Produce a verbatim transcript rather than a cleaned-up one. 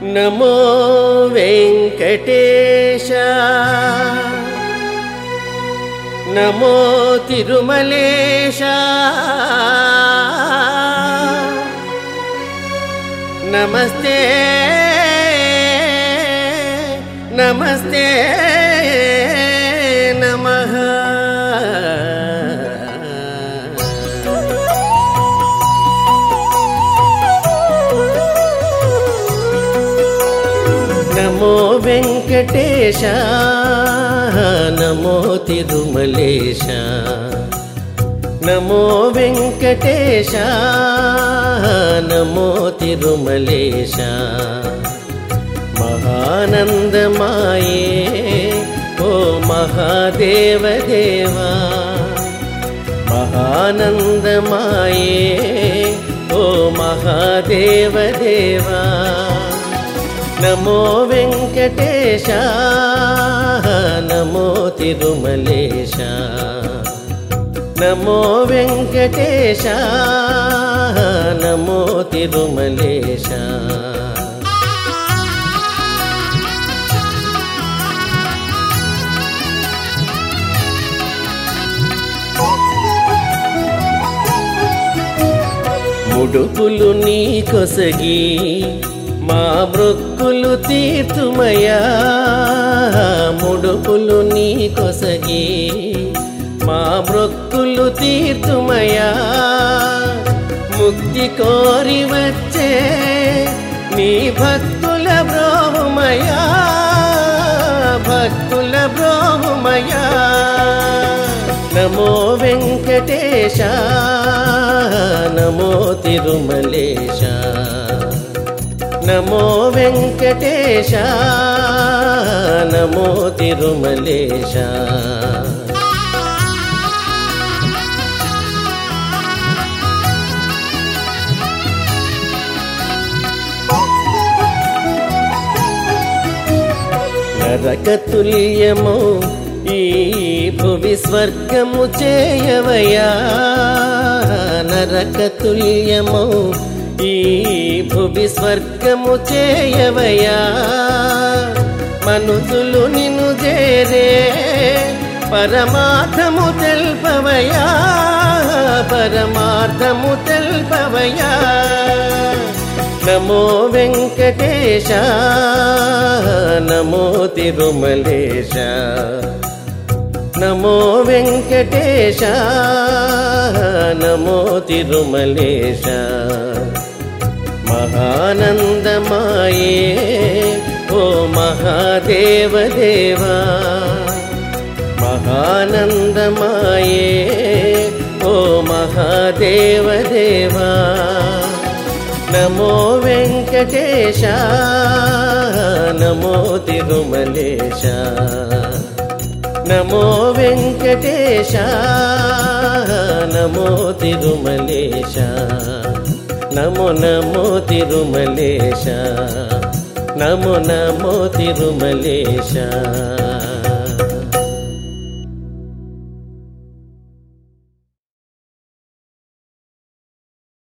నమో వెంకటేశ నమో తిరుమలేశ నమస్తే నమస్తే నమః. నమో వెంకటేశ నమో తిరుమలేశ నమో వెంకటేశ నమో తిరుమలేశ. మహానందమాయే ఓ మహాదేవ దేవా, మహానందమాయే ఓ మహాదేవ దేవా. నమో వెంకటేశ నమో తిరుమలేశ నమో వెంకటేశ నమో తిరుమలేశ. ముడుపులు నీ కొసగి మా మృక్కులు తీర్తుమయా, ముడుపులు నీ కొసగి మా మృక్కులు తీర్తుమయా. ముక్తి కోరి వచ్చే నీ భక్తుల బ్రోహుమయా, భక్తుల బ్రోహుమయా. నమో వెంకటేశ నమో తిరుమలేశ నమో వెంకటేశ నమో తిరుమలేశ. నరకతుల్యము ఈ భువి స్వర్గము చేయవయా, నరకతుల్యము ఈ భువి స్వర్గము చేయవయా. మనుషులు నిన్ను చేరే పరమార్థము తెల్పవయా, పరమార్థము తెల్పవయా. నమో వెంకటేశ నమో తిరుమలేశ నమో వెంకటేశ నమో తిరుమలేశ. మహానందమాయే ఓ మహాదేవ దేవా, మహానందమాయే ఓ మహాదేవ దేవా. నమో వెంకటేశ నమో తిరుమలేశ నమో వెంకటేశ నమో తిరుమలేశ. నమో నమో తిరుమలేశ నమో నమో తిరుమలేశ.